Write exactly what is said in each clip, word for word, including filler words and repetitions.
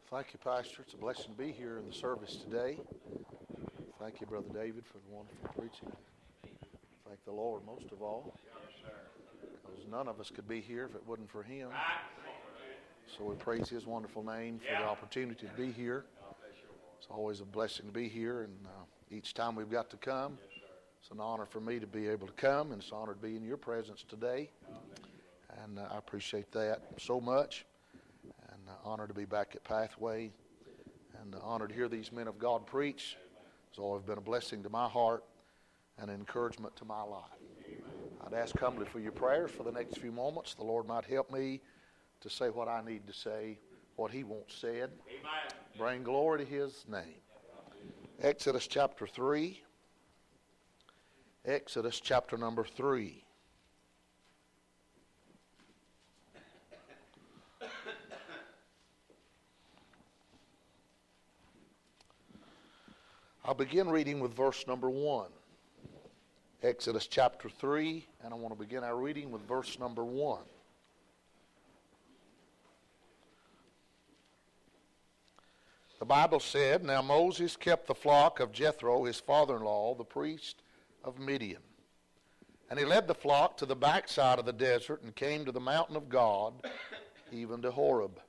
Thank you, Pastor. It's a blessing to be here in the service today. Thank you, Brother David, for the wonderful preaching. Thank the Lord most of all, because none of us could be here if it wasn't for Him. So we praise His wonderful name for the opportunity to be here. It's always a blessing to be here, and uh, each time we've got to come, it's an honor for me to be able to come, and it's an honor to be in your presence today. And uh, I appreciate that so much. And uh, honor to be back at Pathway, and uh, honor to hear these men of God preach. It's always been a blessing to my heart and an encouragement to my life. I'd ask humbly for your prayers for the next few moments. The Lord might help me to say what I need to say, what He wants said. Amen. Bring glory to His name. Exodus chapter three. Exodus chapter number three. I'll begin reading with verse number one. Exodus chapter three, and I want to begin our reading with verse number one. The Bible said, "Now Moses kept the flock of Jethro, his father-in-law, the priest of Midian. And he led the flock to the backside of the desert and came to the mountain of God, even to Horeb.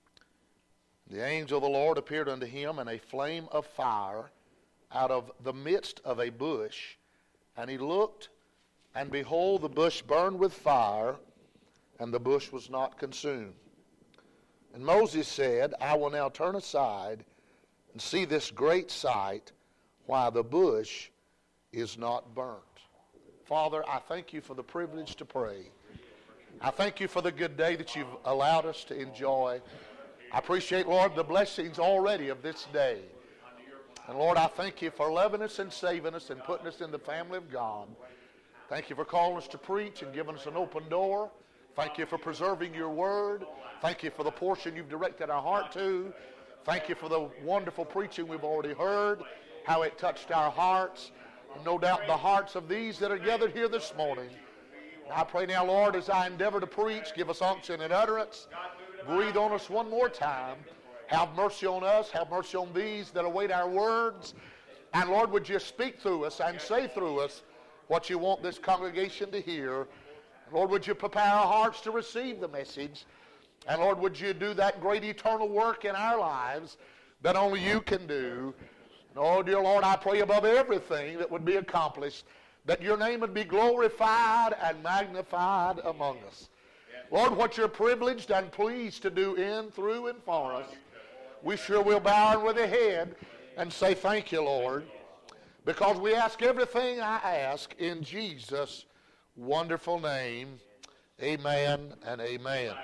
The angel of the Lord appeared unto him in a flame of fire out of the midst of a bush, and he looked, and behold, the bush burned with fire, and the bush was not consumed. And Moses said, I will now turn aside and see this great sight, why the bush is not burnt." Father, I thank you for the privilege to pray. I thank you for the good day that you've allowed us to enjoy. I appreciate, Lord, the blessings already of this day. And Lord, I thank you for loving us and saving us and putting us in the family of God. Thank you for calling us to preach and giving us an open door. Thank you for preserving your word. Thank you for the portion you've directed our heart to. Thank you for the wonderful preaching we've already heard, how it touched our hearts, and no doubt the hearts of these that are gathered here this morning. And I pray now, Lord, as I endeavor to preach, give us unction and utterance. Breathe on us one more time. Have mercy on us. Have mercy on these that await our words. And Lord, would you speak through us and say through us what you want this congregation to hear. Lord, would you prepare our hearts to receive the message. And Lord, would you do that great eternal work in our lives that only you can do. And oh, dear Lord, I pray above everything that would be accomplished, that your name would be glorified and magnified among us. Lord, what you're privileged and pleased to do in, through, and for us, we sure will bow with a head and say thank you, Lord, because we ask everything I ask in Jesus' wonderful name. Amen and amen.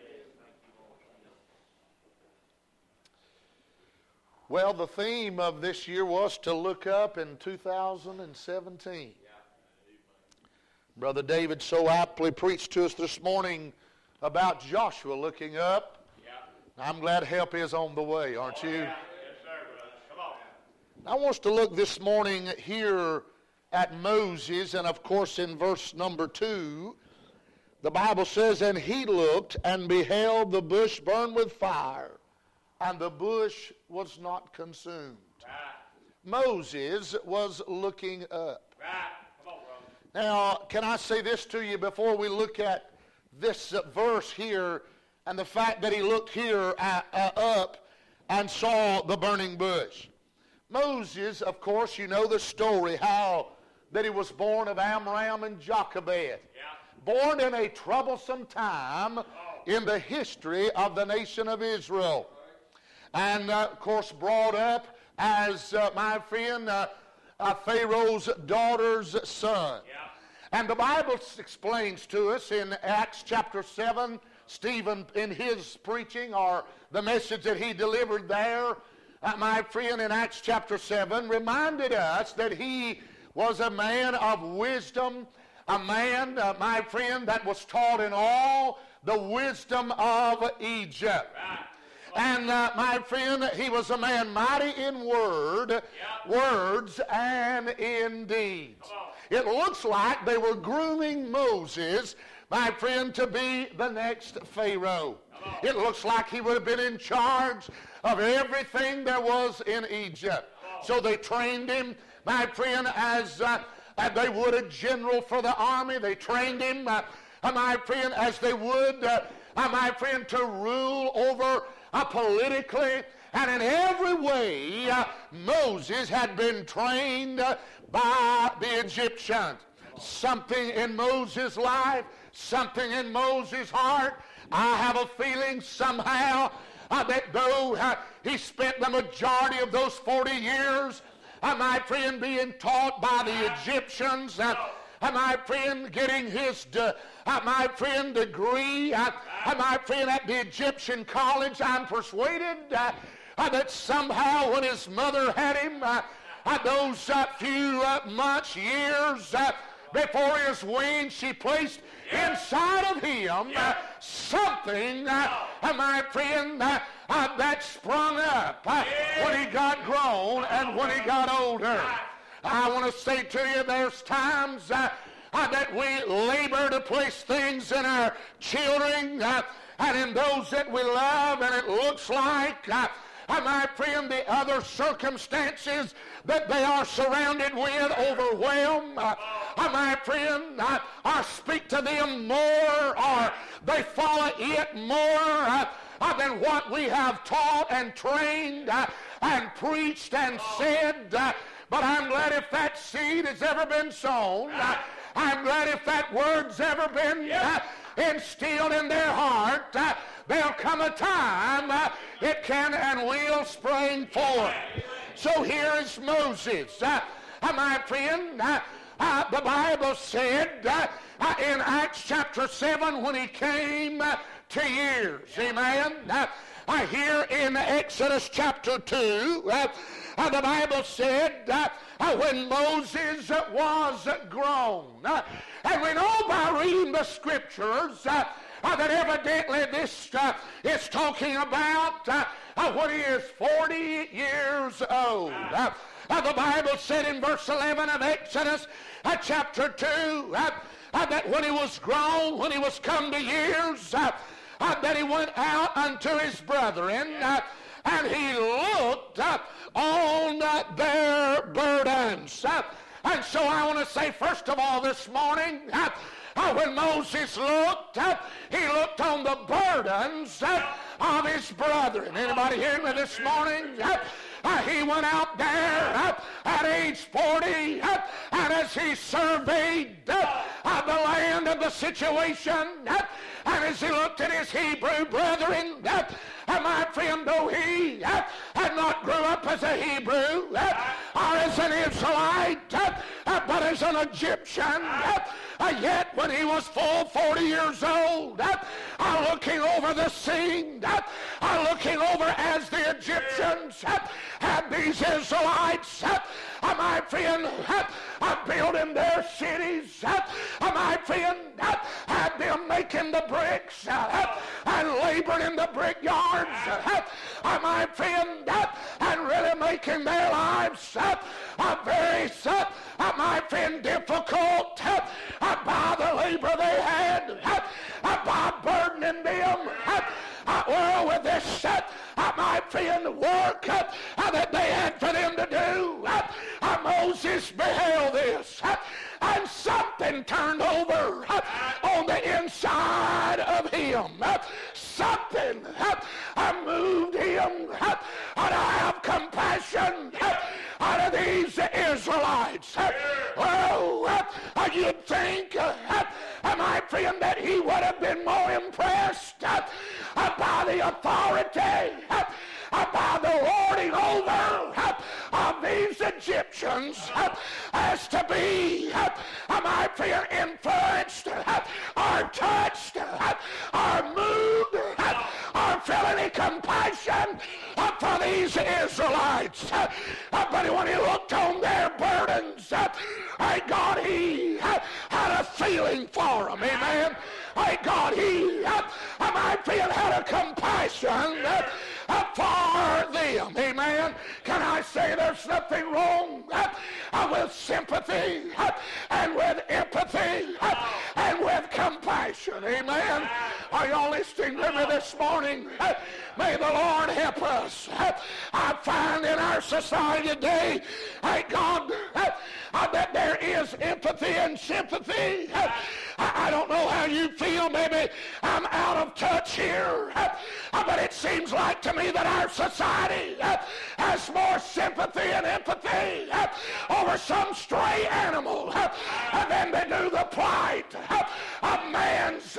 Well, the theme of this year was to look up in two thousand seventeen. Brother David so aptly preached to us this morning about Joshua looking up. I'm glad help is on the way, aren't you? Yes, sir, brother. Come on. I want us to look this morning here at Moses, and of course in verse number two, the Bible says, "And he looked and beheld the bush burned with fire, and the bush was not consumed." Right. Moses was looking up. Right. Come on, brother. Now, can I say this to you before we look at this uh, verse here, and the fact that he looked here at, uh, up and saw the burning bush? Moses, of course, you know the story, how that he was born of Amram and Jochebed. Yeah. Born in a troublesome time in the history of the nation of Israel. And, uh, of course, brought up as, uh, my friend, uh, uh, Pharaoh's daughter's son. Yeah. And the Bible explains to us in Acts chapter seven, Stephen, in his preaching, or the message that he delivered there, uh, my friend, in Acts chapter seven, reminded us that he was a man of wisdom, a man, uh, my friend, that was taught in all the wisdom of Egypt. Right. And, uh, my friend, he was a man mighty in word, Yeah. words, and in deeds. It looks like they were grooming Moses my friend, to be the next Pharaoh. It looks like he would have been in charge of everything there was in Egypt. So they trained him, my friend, as uh, uh, they would a general for the army. They trained him, uh, uh, my friend, as they would, uh, uh, my friend, to rule over uh, politically. And in every way, uh, Moses had been trained uh, by the Egyptians. Something in Moses' life, something in Moses' heart, I have a feeling somehow uh, that though uh, he spent the majority of those forty years, uh, my friend, being taught by the Egyptians, uh, uh, my friend, getting his, de- uh, my friend, degree, uh, uh, my friend, at the Egyptian college, I'm persuaded uh, uh, that somehow when his mother had him, uh, uh, those uh, few uh, months, years, uh, before his wing, she placed inside of him uh, something, uh, uh, my friend, uh, uh, that sprung up uh, when he got grown and when he got older. I want to say to you, there's times uh, uh, that we labor to place things in our children uh, and in those that we love, and it looks like uh, Uh, my friend, the other circumstances that they are surrounded with overwhelm, uh, uh, my friend, uh, or speak to them more, or they follow it more uh, uh, than what we have taught and trained uh, and preached and said. Uh, but I'm glad if that seed has ever been sown. Uh, I'm glad if that word's ever been uh, instilled in their heart. Uh, There'll come a time uh, it can and will spring forth. So here is Moses. Uh, uh, my friend, uh, uh, the Bible said uh, uh, in Acts chapter seven when he came uh, to years. Amen. Uh, uh, here in Exodus chapter two, uh, uh, the Bible said uh, uh, when Moses uh, was grown. Uh, and we know by reading the scriptures uh, Uh, that evidently this uh, is talking about uh, uh, when he is forty years old. Uh, uh, the Bible said in verse eleven of Exodus uh, chapter two uh, uh, that when he was grown, when he was come to years, uh, uh, that he went out unto his brethren uh, and he looked uh, on uh, their burdens. Uh, and so I want to say first of all this morning, uh, Uh, when Moses looked, uh, he looked on the burdens uh, of his brethren. Anybody hear me this morning? Uh, uh, he went out there uh, at age forty, uh, and as he surveyed uh, uh, the land and the situation, uh, and as he looked at his Hebrew brethren, uh, uh, my friend, though he uh, had not grew up as a Hebrew uh, or as an Israelite, uh, uh, but as an Egyptian, uh, Uh, yet when he was full forty years old, uh, uh, looking over the scene, uh, uh, looking over as the Egyptians uh, had these Israelites, uh, uh, my friend, uh, uh, building their cities, uh, uh, my friend, uh, had them making the bricks uh, uh, and laboring in the brickyards, uh, uh, my friend, uh, and really making their lives uh, uh, very, uh, uh, my friend, difficult uh, uh, by the labor they had, uh, uh, by burdening them, uh, uh, well, with this, uh, uh, my friend, work uh, uh, that they had for them to do. Uh, uh, Moses beheld this, uh, and something turned over uh, on the inside of him. Uh, something uh, uh, moved him uh, uh, to have compassion uh, out of these Israelites. Uh, oh, uh, uh, you'd think, uh, uh, my friend, that he would have been more impressed uh, uh, by the authority, uh, uh, by the lording over uh, of these Egyptians uh, as to be, uh, uh, my friend, influenced uh, or touched uh, or moved uh, or feel any compassion uh, for these Israelites. Uh, uh, but when he looked on their burdens, uh, uh, God, he uh, had a feeling for them. Amen. Uh, God, he, uh, uh, my friend, had a compassion uh, uh, for them. Amen. Can I say there's nothing wrong uh, uh, with sympathy uh, and with empathy uh, and with compassion. Amen. Are y'all listening to me this morning? May the Lord help us. I find in our society today, thank God, I bet there is empathy and sympathy. I don't know how you feel. Maybe I'm out of touch here. But it seems like to me that our society has more sympathy and empathy over some stray animal than they do the plight of man's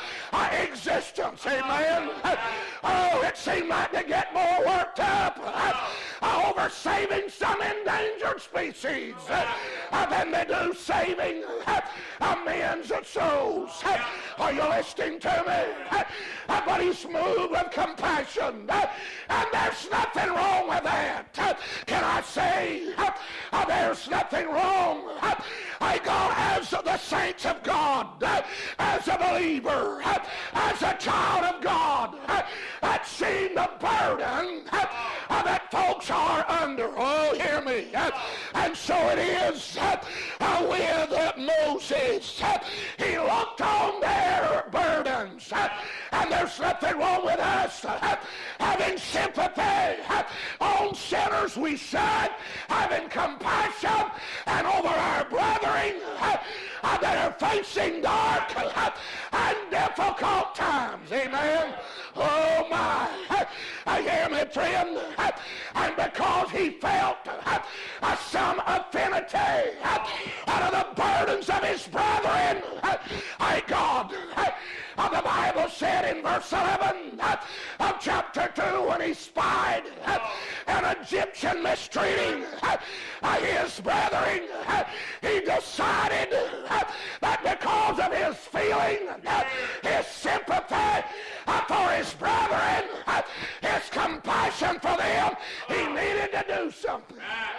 existence. Amen. Oh, it seems like they get more worked up over saving some endangered species than they do saving men's souls. Are you listening to me? But he's moved with compassion, and there's nothing wrong with that. Can I say there's nothing wrong? I go as the saints of God, as a believer, as a child of God, I've seen the burden that folks are under. Oh, hear me. And so it is with Moses. He looked on their burdens, and there's nothing wrong with us having sympathy on sinners. We should having compassion and over our brethren that are facing dark and difficult times. Amen. Oh my. I hear me, friend. And because he felt some affinity out of the burdens of his brethren, I God. The Bible said in verse eleven of chapter two, when he spied an Egyptian mistreating his brethren, he decided that because of his feeling, his sympathy for his brethren, his compassion for them, he needed to do something.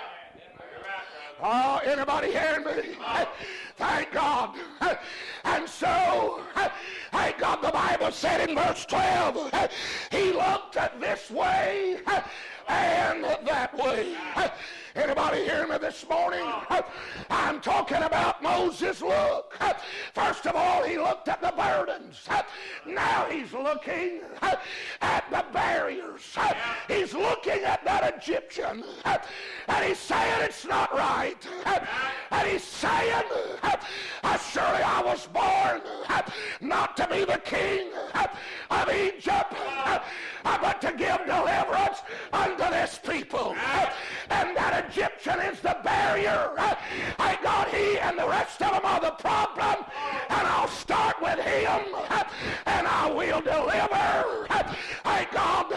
Oh, anybody hearing me? Thank God. And so, thank God, the Bible said in verse twelve, he looked this way and that way. Anybody hearing me this morning? I'm talking about Moses' look. First of all, he looked at the burdens. Now he's looking at the barriers. He's looking at that Egyptian. And he's saying it's not right. And he's saying, surely I was born not to be the king of Egypt, but to give deliverance unto this people. And that Egyptian is the barrier. I got he and the rest of them are the problem. And I'll start with him, and I will deliver. I got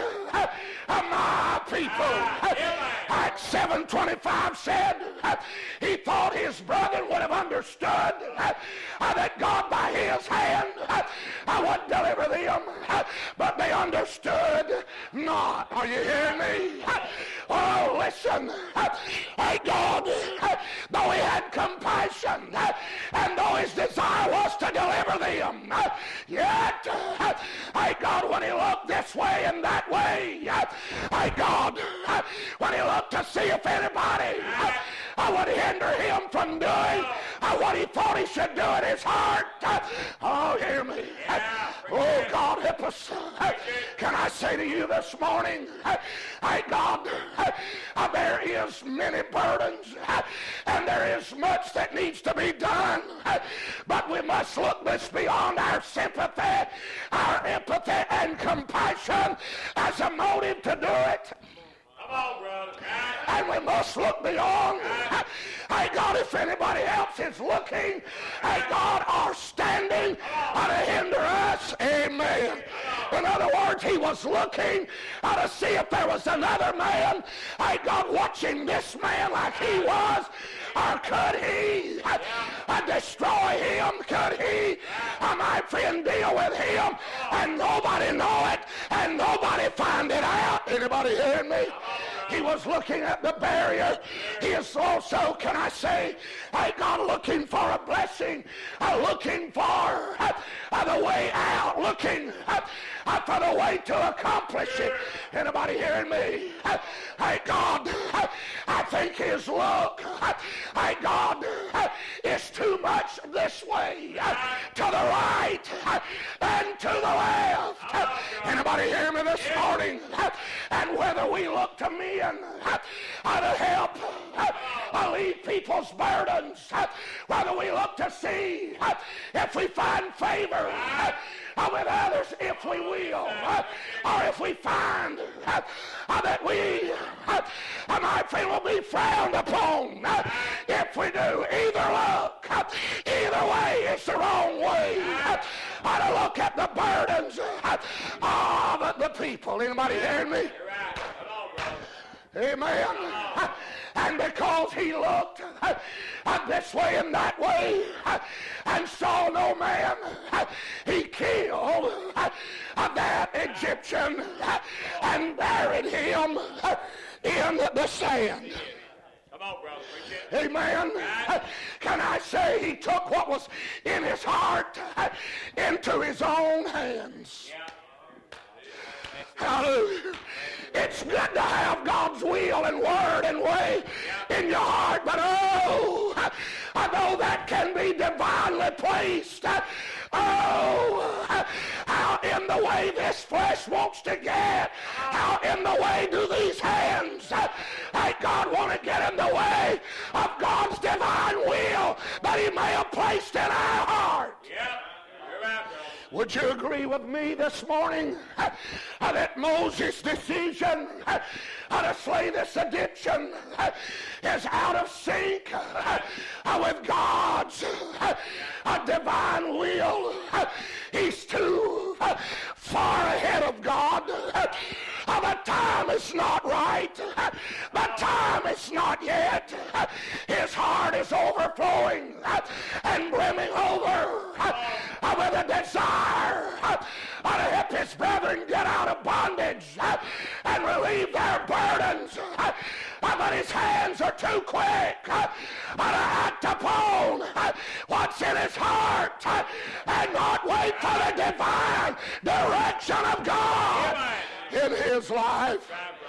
my people. At seven twenty-five said he thought his brother would have understood that God by his hand would deliver them, but they understood not. Are you hearing me? Oh, listen. God, though he had compassion, and though his desire was to deliver them, yet, I God, when he looked this way and that way, I God, when he looked to see if anybody I would hinder him from doing what he thought he should do in his heart. Oh, hear me. Oh, God, help us. Can I say to you this morning, I God, there is many burdens, and there is much that needs to be done, but we must look this beyond our sympathy, our empathy, and compassion as a motive to do it. Come on, brother. And we must look beyond. I God, if anybody else is looking, I God, are standing to hinder us. Amen. In other words, he was looking to see if there was another man, I God, watching this man like he was. Or could he uh, destroy him? Could he, uh, my friend, deal with him and nobody know it and nobody find it out? Anybody hearing me? He was looking at the barrier. He is also, can I say, hey, God, looking for a blessing, uh, looking for uh, uh, the way out, looking uh, uh, for the way to accomplish it. Anybody hearing me? Uh, hey, God, uh, I think his look, uh, hey, God, uh, is too much this way, uh, to the right, uh, and to the left. Uh, anybody hear me this morning? Uh, and whether we look to men uh, uh, to help uh, alleviate people's burdens, uh, whether we look to see uh, if we find favor uh, uh, with others, if we will, uh, or if we find uh, uh, that we, uh, uh, my friend, will be frowned upon uh, if we do. Either look, uh, either way, it's the wrong way. Uh, uh, to look at the burdens uh, of the people. Anybody hearing me? Amen. Uh, and because he looked uh, uh, this way and that way uh, and saw no man, uh, he killed uh, uh, that Egyptian uh, and buried him uh, in the sand. Come on, brother. Amen. Uh, can I say he took what was in his heart uh, into his own hands? Yeah. Hallelujah. It's good to have God's will and word and way in your heart, but oh, I know that can be divinely placed. Oh, how in the way this flesh wants to get, how in the way do these hands, hey, God, want to get in the way of God's divine will that he may have placed in our heart. Yeah. You're right, brother. Would you agree with me this morning uh, uh, that Moses' decision uh, uh, to slay this Egyptian uh, is out of sync uh, uh, with God's uh, uh, divine will? Uh, he's too uh, far ahead of God. Uh, uh, the time is not right. Uh, the time is not yet. Uh, his heart is overflowing uh, and brimming over uh, uh, with a desire uh, uh, to help his brethren get out of bondage uh, and relieve their burdens. Uh, uh, but his hands are too quick uh, uh, to act upon uh, what's in his heart uh, and not wait for the divine direction of God in his life.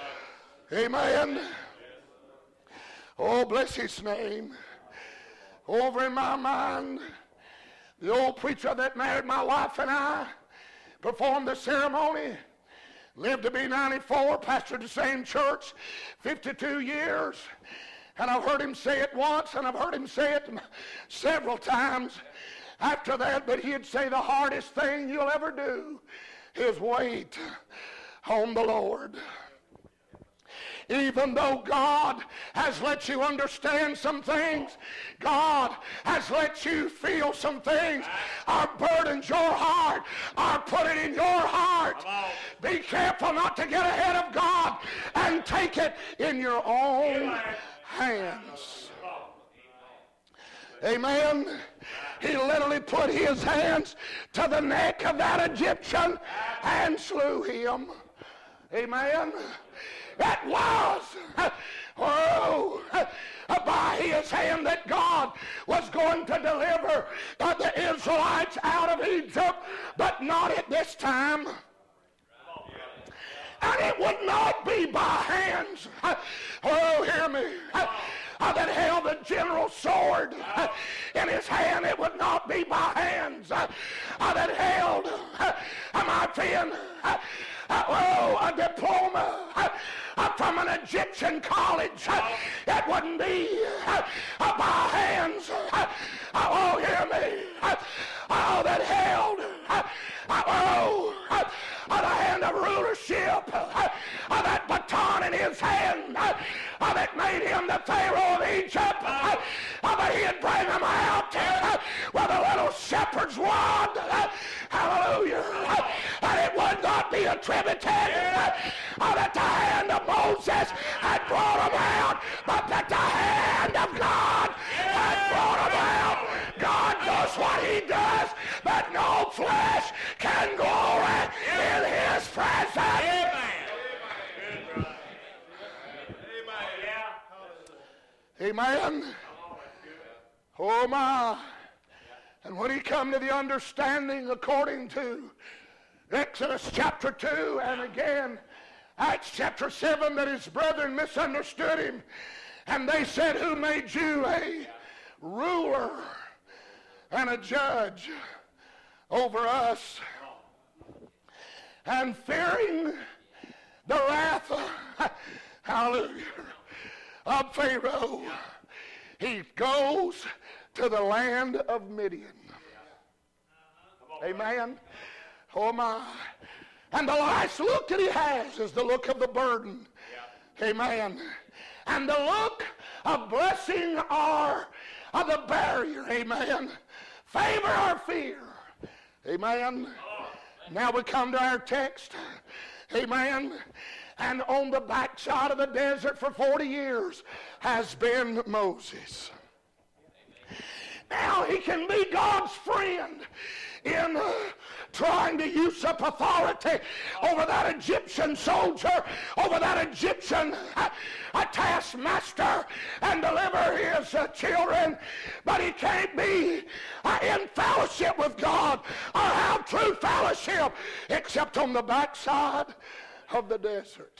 Amen. Oh, bless his name. Over in my mind, the old preacher that married my wife and I performed the ceremony, lived to be ninety-four, pastored the same church fifty-two years. And I've heard him say it once, and I've heard him say it several times after that, but he'd say the hardest thing you'll ever do is wait on the Lord. Even though God has let you understand some things, God has let you feel some things, our burdens, your heart, are put it in your heart. Be careful not to get ahead of God and take it in your own hands. Amen. He literally put his hands to the neck of that Egyptian and slew him. Amen. That was, oh, by his hand that God was going to deliver the Israelites out of Egypt, but not at this time. And it would not be by hands, oh, hear me, that held the general sword in his hand. It would not be by hands that held, my friend, oh, a diploma from an Egyptian college. It wouldn't be by hands, oh, hear me, oh, that held, oh, the hand of rulership, that baton in his hand that made him the Pharaoh of Egypt, but he'd bring them out with a little shepherd's rod. Hallelujah. And it would not be attributed that the hand of Moses had brought them out, but that the hand of God had brought them out. God does what he does, but no flesh can glory in his presence. Amen. Oh my. And when he come to the understanding according to Exodus chapter two and again Acts chapter seven that his brethren misunderstood him and they said, who made you a ruler and a judge over us? And fearing the wrath, hallelujah, of Pharaoh, he goes to the land of Midian. Amen. Oh my. And the last look that he has is the look of the burden. Amen. And the look of blessing or of the barrier. Amen. Favor or fear. Amen. Now we come to our text. Amen. And on the backside of the desert for forty years has been Moses. Now he can be God's friend in uh, trying to usurp authority over that Egyptian soldier, over that Egyptian uh, a taskmaster, and deliver his uh, children. But he can't be uh, in fellowship with God or have true fellowship except on the backside of the desert.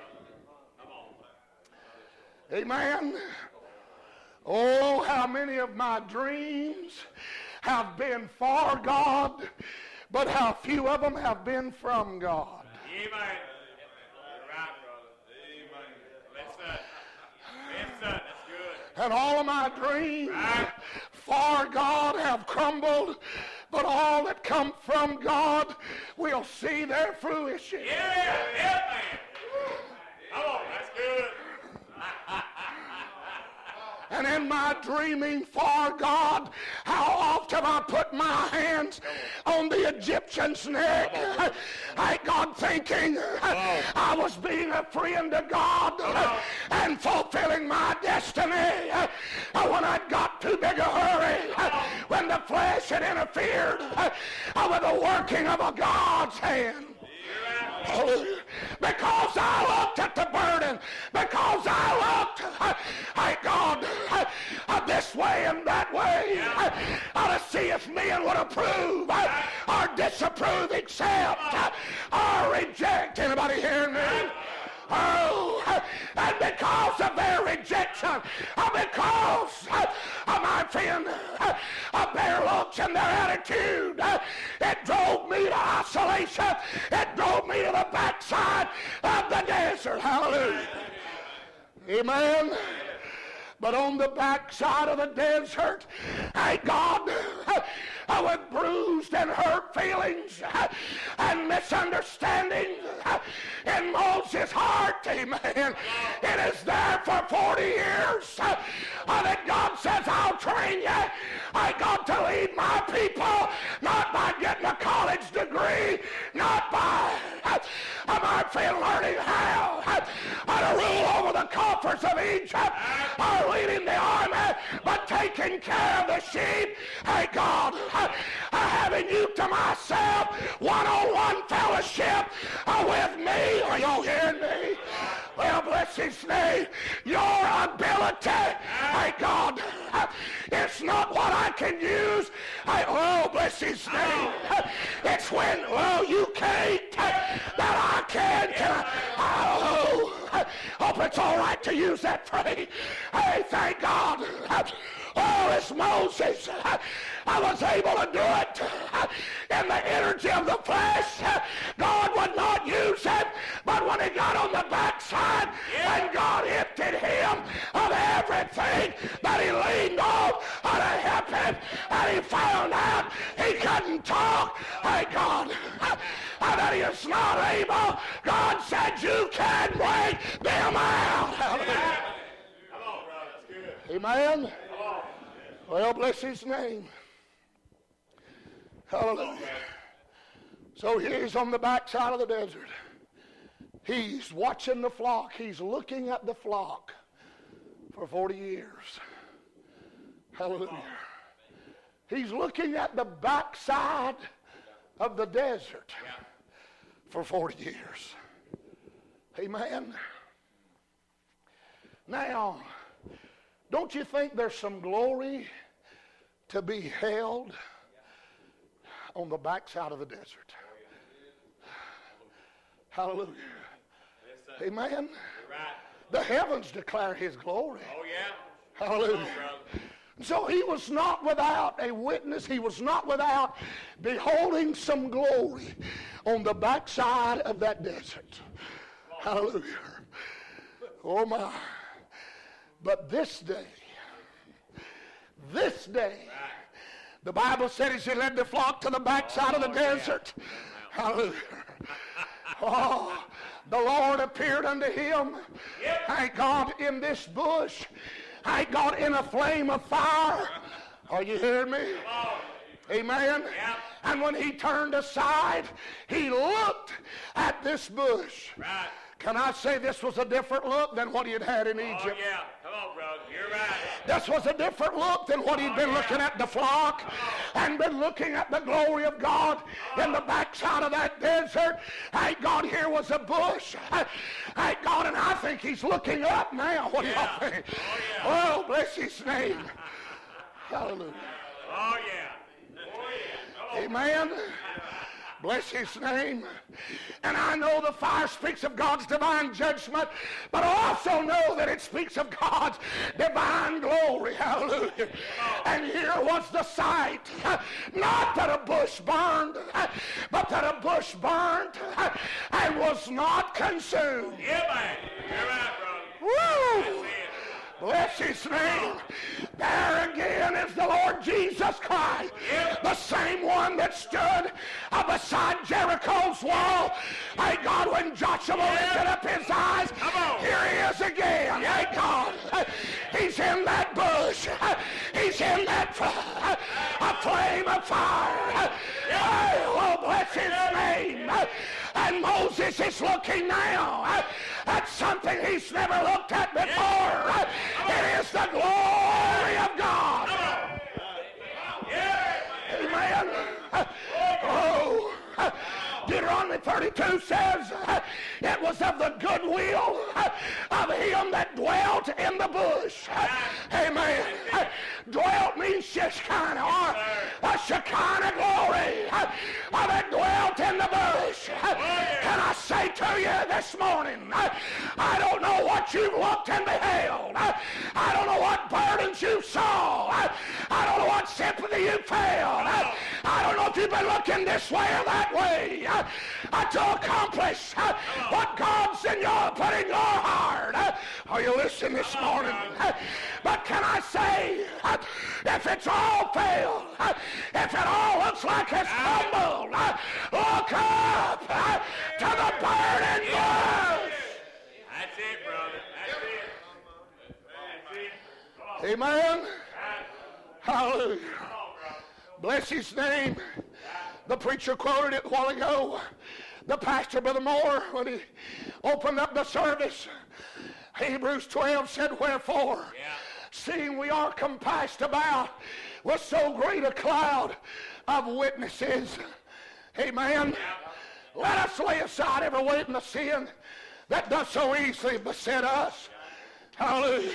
Amen. Oh, how many of my dreams have been for God, but how few of them have been from God. Amen. You're right, brother. Amen. Listen. Listen. That's good. And all of my dreams right. for God have crumbled, but all that come from God will see their fruition. Yeah, yeah, man. Come on, that's good. And in my dreaming for God, how oft have I put my hands on the Egyptian's neck? I God thinking I was being a friend to God and fulfilling my destiny. When I'd got too big a hurry, when the flesh had interfered with the working of a God's hand. Because I looked at the burden, because I looked, I God, this way and that way, I to see if men would approve or disapprove, accept or reject. Anybody hearing me? Oh, and because of their rejection, because of my friend, of their looks and their attitude, it drove me to isolation. It drove me to the backside of the desert. Hallelujah. Amen. But on the backside of the desert, I God, with bruised and hurt feelings and misunderstandings in Moses' heart, amen. It is there for forty years that God says, I'll train you. I got to lead my people, not by getting a college degree, not by my friend learning how to rule over the coffers of Egypt or leading the army, but taking care of the sheep. Hey God, having you to myself, one-on-one fellowship with me. Are y'all hearing me? Well, bless his name. Your ability, hey God, it's not what I can use. I, oh, bless his name. It's when, well, you can't, that I can. Can I? Oh, hope it's all right to use that phrase. Hey, thank God. Oh, it's Moses. I was able to do it in the energy of the flesh. God would not use him, but when he got on the backside and God emptied him of everything that he leaned on to help him, and he found out he couldn't talk, hey God, that he is not able, God said you can bring them out. Hallelujah. Come on, brother. That's good. Amen. Well, bless his name. Hallelujah. So he's on the backside of the desert. He's watching the flock. He's looking at the flock for forty years. Hallelujah. He's looking at the backside of the desert for forty years. Amen. Now, Don't you think there's some glory to be held on the backside of the desert? Hallelujah. Amen. The heavens declare his glory. Oh, yeah. Hallelujah. So he was not without a witness. He was not without beholding some glory on the backside of that desert. Hallelujah. Oh my. But this day, this day, the Bible said as he led the flock to the backside of the desert. Hallelujah. Oh, the Lord appeared unto him. Thank God, in this bush. Thank God, in a flame of fire. Are you hearing me? Amen. And when he turned aside, he looked at this bush. Right. Can I say this was a different look than what he had had in Egypt? Oh, yeah. Come on, brother. You're right. This was a different look than what he'd been Oh, yeah. looking at the flock and been looking at the glory of God in the backside of that desert. Thank God, here was a bush. Thank God, and I think he's looking up now. What Yeah. do y'all think? Oh, yeah. Oh, bless his name. Hallelujah. Oh, yeah. Oh, yeah. Come on. Amen. Bless his name. And I know the fire speaks of God's divine judgment, but I also know that it speaks of God's divine glory. Hallelujah. And here was the sight. Not that a bush burned, but that a bush burned and was not consumed. Yeah, man. You're right, brother. Woo! That's it. Bless his name. There again is the Lord Jesus Christ. Yep. The same one that stood uh, beside Jericho's wall. Thank God, when Joshua lifted up his eyes, Come on. here he is again. Thank God. Uh, He's in that bush. Uh, He's in that uh, a flame of fire. Uh, Oh, bless his name. Uh, And Moses is looking now uh, at something he's never looked at before. Uh, It is the glory of God. Amen. Uh, Oh, uh, Deuteronomy thirty-two says uh, it was of the goodwill uh, of him that dwelt in the bush. Uh, Amen. Uh, Dwelt means Shekinah, or a Shekinah glory uh, uh, that dwelt in the bush. Uh, Can I say to you this morning, uh, I don't know what you've looked and beheld. Uh, I don't know what burdens you saw. Uh, I don't know what sympathy you felt. Uh, I don't know if you've been looking this way or that way uh, uh, to accomplish uh, what God's in your put in your heart. Uh, are you listening this morning? Uh, but can I say, uh, if it's all failed, uh, if it all looks like it's crumbled, uh, look up uh, to the burning bush. That's it, brother. That's it. That's it. Come on. Amen. Hallelujah. Bless his name. The preacher quoted it a while ago. The pastor, Brother Moore, when he opened up the service, Hebrews twelve said, wherefore, Yeah. seeing we are compassed about with so great a cloud of witnesses, amen, let us lay aside every weight and the sin that does so easily beset us. Hallelujah.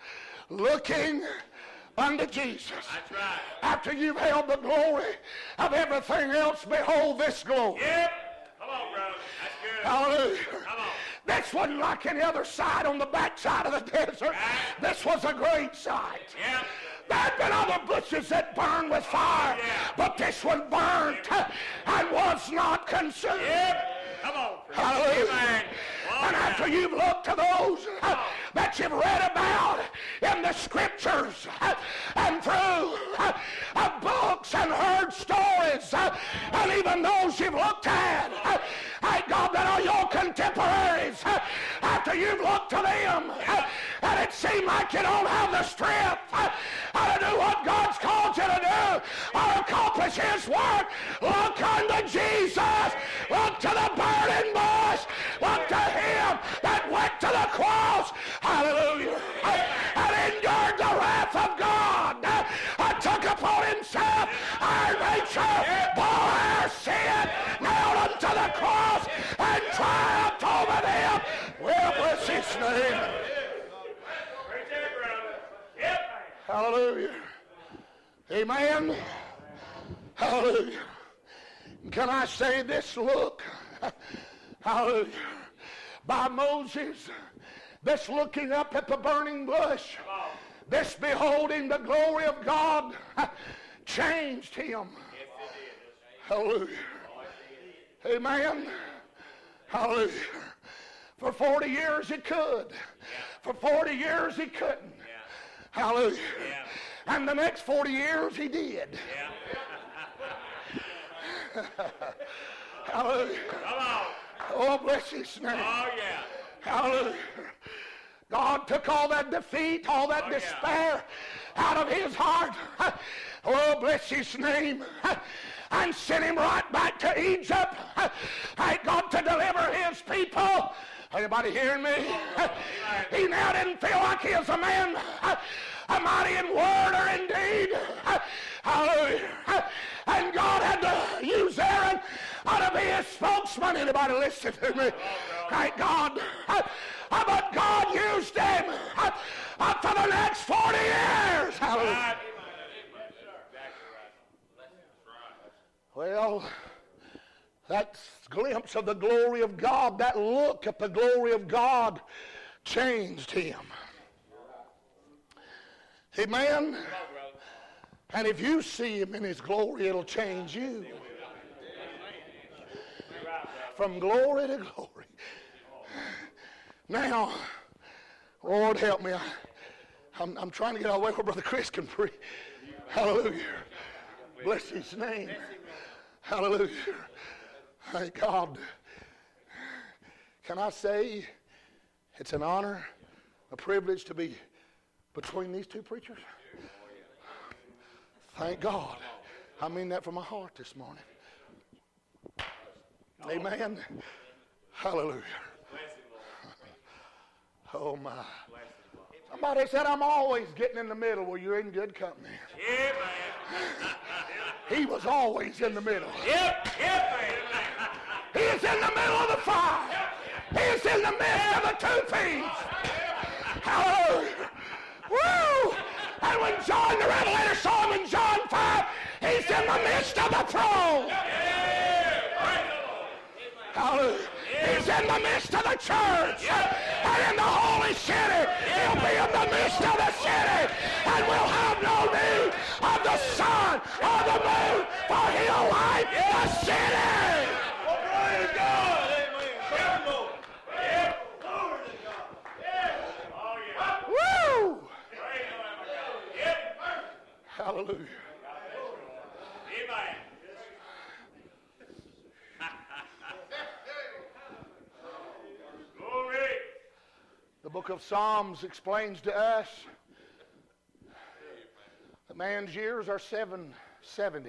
Looking unto Jesus. That's right. After you've held the glory of everything else, behold this glory. Yep. Come on, brother. That's good. Hallelujah. Come on. This wasn't like any other sight on the backside of the desert. This was a great sight. Yep. There had been other bushes that burned with fire, yeah. but this one burnt and was not consumed. Yep. Come on. Hallelujah. Amen. Oh, And yeah. after you've looked to those uh, that you've read about in the scriptures uh, and through uh, uh, books and heard stories, uh, and even those you've looked at, uh, thank God that are your contemporaries, uh, after you've looked to them, uh, and it seemed like you don't have the strength uh, uh, to do what God's called you to do or accomplish his work, look unto Jesus. Look to the burning bush. Look to him that went to the cross. Hallelujah. And endured the wrath of God. And took upon himself our nature, bore our sin, nailed him to the cross, and triumphed over them. Well, bless his name. Preach it, brother. Yep. Hallelujah. Amen. Hallelujah. Can I say this look? Hallelujah. By Moses, this looking up at the burning bush, this beholding the glory of God changed him. Hallelujah. Amen. Hallelujah. For forty years he could. For forty years he couldn't. Hallelujah. And the next forty years he did. Hallelujah. Oh, bless his name. Oh, yeah. Hallelujah. God took all that defeat, all that Oh, despair out of his heart. Oh, bless his name. And sent him right back to Egypt. I got to deliver his people. Anybody hearing me? He now didn't feel like he was a man, a mighty in word or in deed. Hallelujah. And God had to use Aaron to be his spokesman. Anybody listen to me? Thank God. But God used him up for the next forty years. Hallelujah. Well, that glimpse of the glory of God, that look at the glory of God changed him. Amen? And if you see him in his glory, it'll change you. From glory to glory. Now, Lord help me. I, I'm, I'm trying to get out of the way where Brother Chris can preach. Hallelujah. Bless his name. Hallelujah. Thank God. Can I say it's an honor, a privilege to be between these two preachers? Thank God. I mean that from my heart this morning. Amen. Hallelujah. Oh my. Somebody said I'm always getting in the middle. Well, you're in good company. Yeah, man. He was always in the middle. Yep, yep, man. He is in the middle of the fire. He is in the midst of the two thieves. Hallelujah. Woo! And when John the Revelator saw him in John five, he's in the midst of the throne. Hallelujah. He's in the midst of the church. And in the holy city. He'll be in the midst of the city. And we'll have no need of the sun or the moon, for he'll light the city. Well, praise God. Amen. Yep. Glory to God. Yeah. Oh, yeah. Woo! Praise God. Yep. Hallelujah. Amen. Glory. The book of Psalms explains to us that man's years are seven seventy.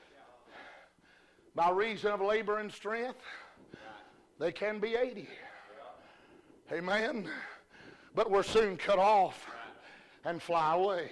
By reason of labor and strength, they can be eighty. Amen. But we're soon cut off and fly away.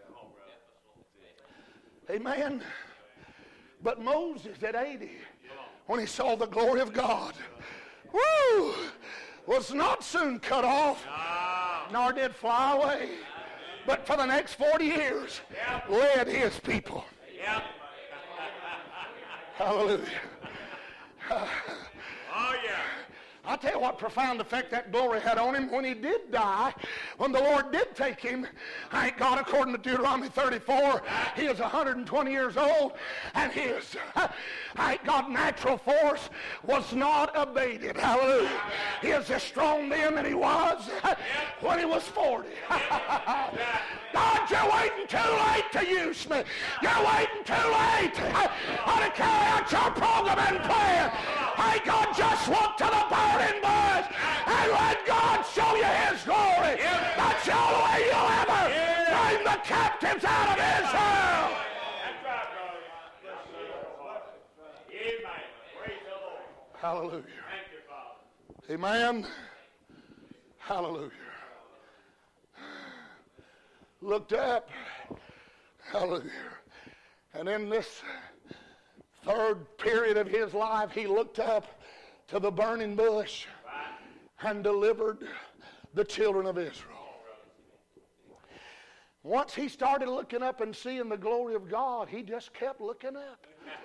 Amen. But Moses at eighty, when he saw the glory of God, woo, was not soon cut off, nor did fly away, but for the next forty years led his people. Yep. Hallelujah. Oh, yeah. I'll tell you what profound effect that glory had on him when he did die. When the Lord did take him, thank God, according to Deuteronomy thirty-four, he is one hundred twenty years old, and his, thank God, natural force was not abated. Hallelujah. He is as strong then than he was when he was forty. God, you're waiting too late to use me. You're waiting too late to carry out your program and plan. Hey, God, just look to the burning bush and let God show you his glory. That's the only way you'll ever bring the captives out of Israel. That's right, brother. Amen. Praise the Lord. Hallelujah. Thank you, Father. Amen. Hallelujah. Looked up. Hallelujah. And in this third period of his life, he looked up to the burning bush and delivered the children of Israel. Once he started looking up and seeing the glory of God, he just kept looking up.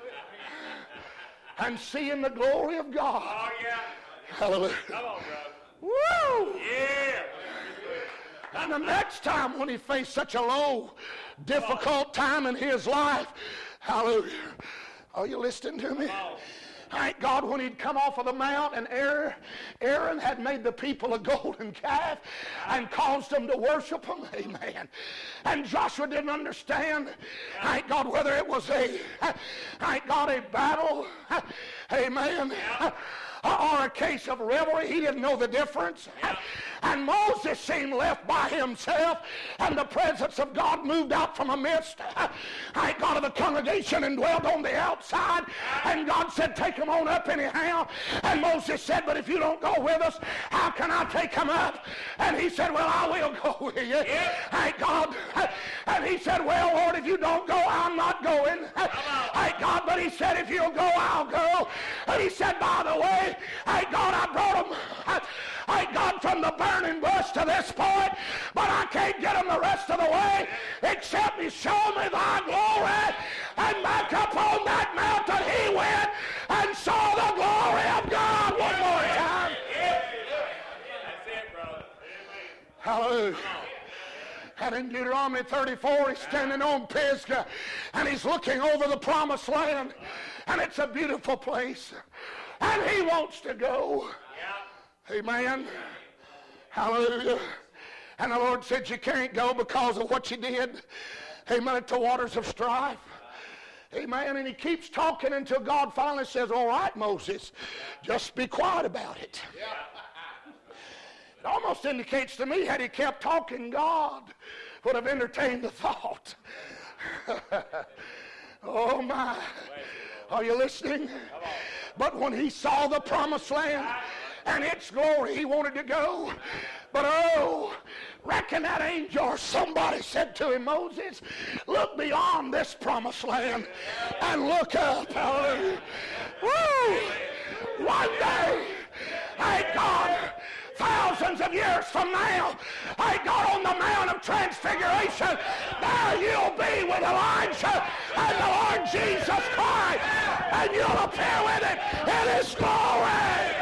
And seeing the glory of God. Oh, yeah. Hallelujah. Come on, brother. Woo! Yeah. And the next time when he faced such a low, difficult time in his life, hallelujah. Are you listening to me? Thank God when he'd come off of the mount and Aaron, Aaron had made the people a golden calf and caused them to worship him. Amen. And Joshua didn't understand, thank God, whether it was a, thank God, a battle, amen, or a case of revelry. He didn't know the difference. And Moses seemed left by himself, and the presence of God moved out from amidst, thank God, of the congregation and dwelled on the outside. And God said, take him on up anyhow. And Moses said, but if you don't go with us, how can I take him up? And he said, well, I will go with you. Thank God. And he said, well, Lord, if you don't go, I'm not going. Thank God. But he said, if you'll go, I'll go. And he said, by the way, thank God, I brought him, thank God, from the burning bush to this point, but I can't get him the rest of the way except he showed me thy glory. And back up on that mountain he went and saw the glory of God one more time. That's it, brother. Hallelujah. And in Deuteronomy thirty-four, he's standing on Pisgah, and he's looking over the promised land, and it's a beautiful place, and he wants to go. Amen. Hallelujah. And the Lord said, you can't go because of what you did. Amen. At the waters of strife. Amen. And he keeps talking until God finally says, all right, Moses, just be quiet about it. It almost indicates to me, had he kept talking, God would have entertained the thought. Oh, my. Are you listening? But when he saw the promised land and its glory, he wanted to go. But oh, reckon that angel or somebody said to him, Moses, look beyond this promised land and look up. Hallelujah. Woo! One day, thank God, thousands of years from now, thank God, on the Mount of Transfiguration, there you'll be with Elijah and the Lord Jesus Christ, and you'll appear with it in his glory.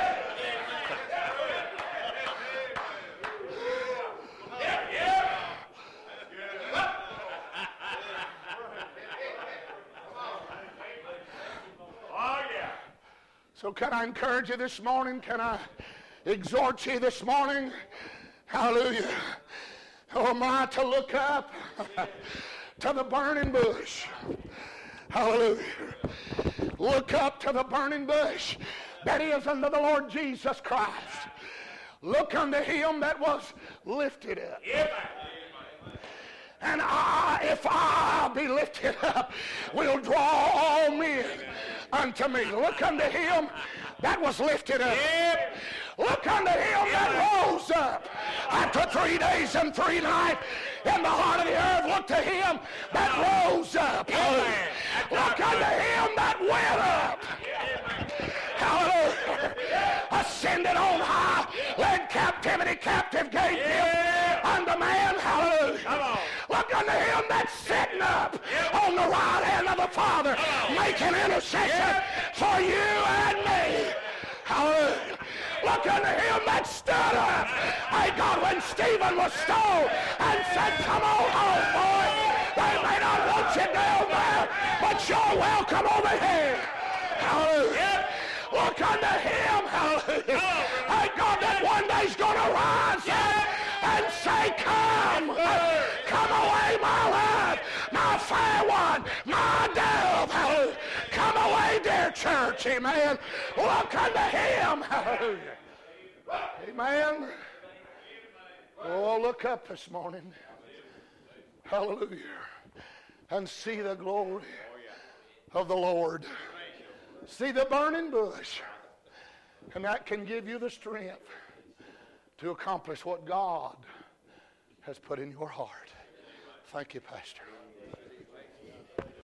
So can I encourage you this morning? Can I exhort you this morning? Hallelujah. Oh my, to look up to the burning bush. Hallelujah. Look up to the burning bush that is unto the Lord Jesus Christ. Look unto him that was lifted up. And I, if I be lifted up, will draw all men unto me. Look unto him that was lifted up. Look unto him that rose up after three days and three nights in the heart of the earth. Look to him that rose up. Look unto him that went up. Hallelujah. Ascended on high, led captivity captive, gave him unto man. Hallelujah. Look unto him that's sitting up on the right hand of the Father, making intercession for you and me. Hallelujah. Look unto him that stood up, thank God, when Stephen was stoned and said, come on home, boy. They may not want you down there, but you're welcome over here. Hallelujah. Look unto him, hallelujah. Thank God that one day's going to rise up and say, come, come away, my love, my fair one, my dove, hallelujah. Come away, dear church, amen. Look unto him, hallelujah. Amen. Oh, look up this morning, hallelujah, and see the glory of the Lord. See the burning bush, and that can give you the strength to accomplish what God has put in your heart. Thank you, Pastor.